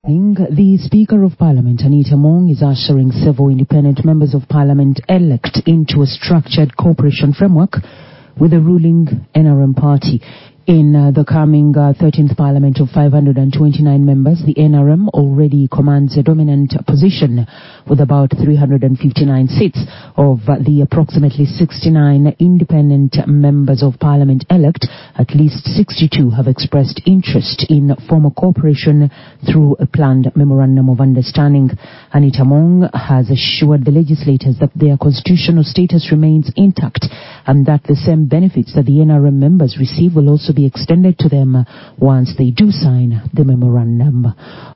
The Speaker of Parliament, Anita Among, is ushering several independent members of Parliament elect into a structured cooperation framework with the ruling NRM party. In the coming 13th Parliament of 529 members, the NRM already commands a dominant position with about 359 seats. Of the approximately 69 independent members of Parliament elect, at least 62 have expressed interest in formal cooperation through a planned memorandum of understanding. Anita Among has assured the legislators that their constitutional status remains intact and that the same benefits that the NRM members receive will also be extended to them once they do sign the memorandum.